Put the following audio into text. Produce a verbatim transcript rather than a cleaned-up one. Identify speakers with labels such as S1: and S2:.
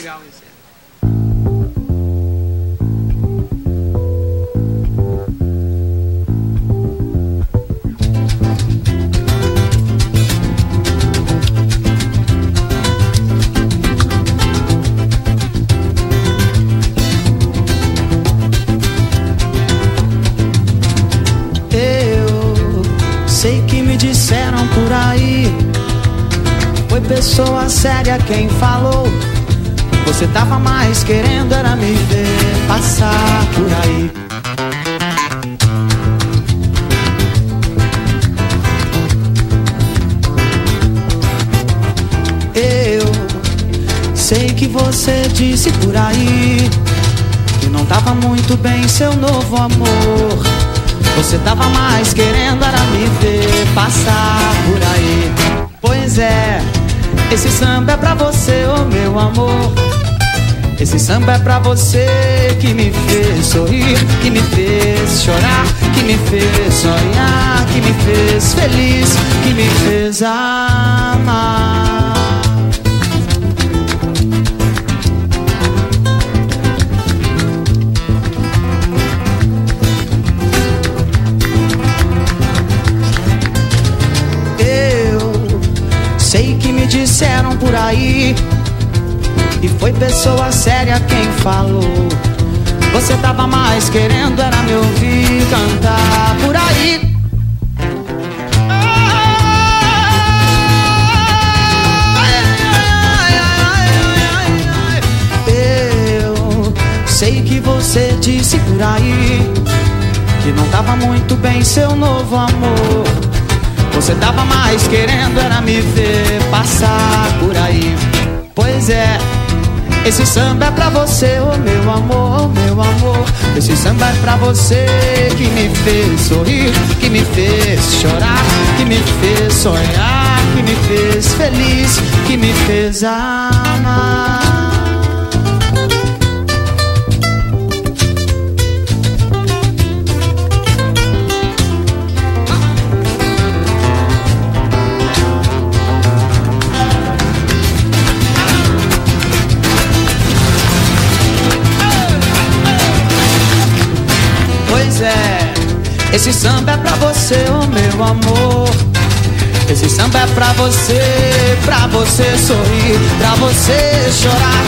S1: Legal isso aí.
S2: Sei que me disseram por aí, foi pessoa séria quem falou. Você tava mais querendo era me ver passar por aí. Eu sei que você disse por aí que não tava muito bem seu novo amor. Você tava mais querendo era me ver passar por aí. Pois é, esse samba é pra você, oh meu amor. Esse samba é pra você que me fez sorrir, que me fez chorar, que me fez sonhar, que me fez feliz, que me fez amar. Sei que me disseram por aí, e foi pessoa séria quem falou. Você tava mais querendo era me ouvir cantar por aí. Eu sei que você disse por aí que não tava muito bem seu novo amor. Você tava mais querendo era me ver passar por aí. Pois é, esse samba é pra você, oh meu amor, oh meu amor. Esse samba é pra você que me fez sorrir, que me fez chorar, que me fez sonhar, que me fez feliz, que me fez amar. Esse samba é pra você, oh meu amor. Esse samba é pra você, pra você sorrir, pra você chorar,